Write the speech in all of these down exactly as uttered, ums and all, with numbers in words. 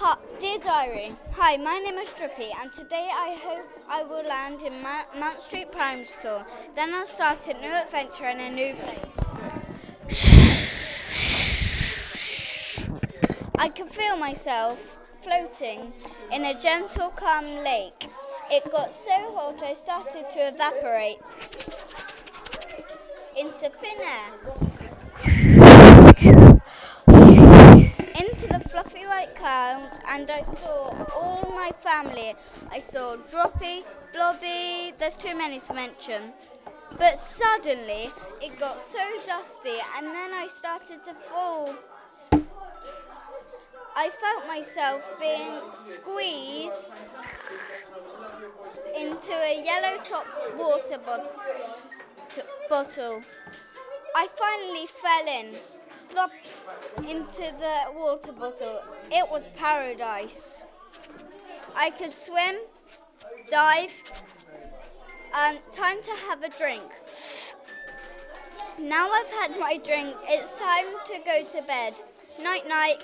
Hi, dear diary. Hi, my name is Drippy, and today I hope I will land in Ma- Mount Street Primary School. Then I'll start a new adventure in a new place. I can feel myself floating in a gentle, calm lake. It got so hot I started to evaporate into thin air. Into the fluffy white cloud, and I saw all my family. I saw Droppy, Blobby, there's too many to mention. But suddenly it got so dusty, and then I started to fall. I felt myself being squeezed into a yellow top water bot- t- bottle. I finally fell in, flop into the water bottle. It was paradise. I could swim, dive, and time to have a drink. Now I've had my drink, it's time to go to bed. Night night.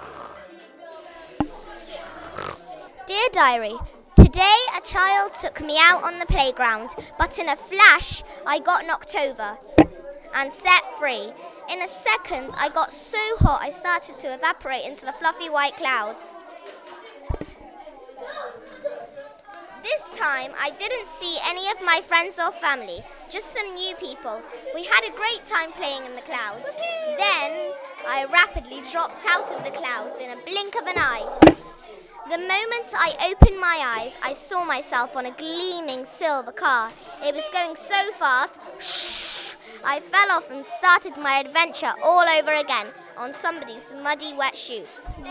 Dear Diary, today a child took me out on the playground, but in a flash I got knocked over and set free. In a second I got so hot I started to evaporate into the fluffy white clouds. This time I didn't see any of my friends or family, just some new people. We had a great time playing in the clouds. Then I rapidly dropped out of the clouds in a blink of an eye. The moment I opened my eyes, I saw myself on a gleaming silver car. It was going so fast, I fell off and started my adventure all over again on somebody's muddy wet shoe.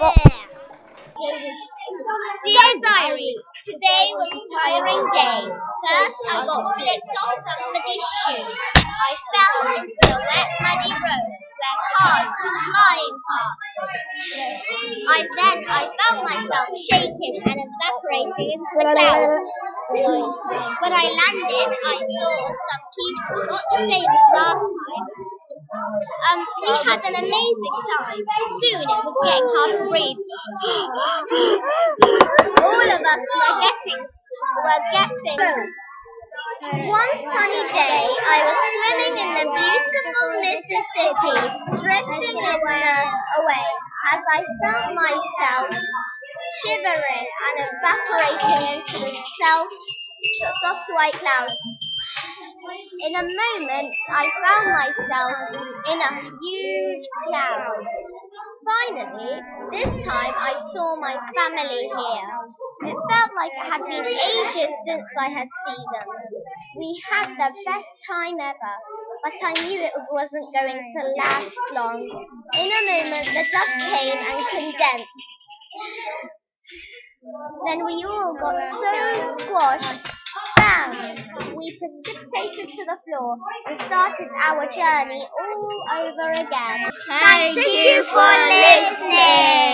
Dear Diary, today was a tiring day. First, I got flipped off somebody's shoe. I fell into a wet, muddy road where cars were flying past. I then I felt myself shaking and evaporating into the clouds. When I landed, I saw some people, not the same as last time. Um, we had an amazing time. Soon it was getting hard to breathe. All of us were getting, were getting. One sunny day, I was swimming in the beautiful Mississippi, drifting in the, away, as I felt myself shivering and evaporating into the self, soft white clouds. In a moment, I found myself in a huge cloud. Finally, this time I saw my family here. It felt like it had been ages since I had seen them. We had the best time ever, but I knew it wasn't going to last long. In a moment, the dust came and condensed. Then we all got so squashed. Bam! We precipitated to the floor and started our journey all over again. Thank you for listening.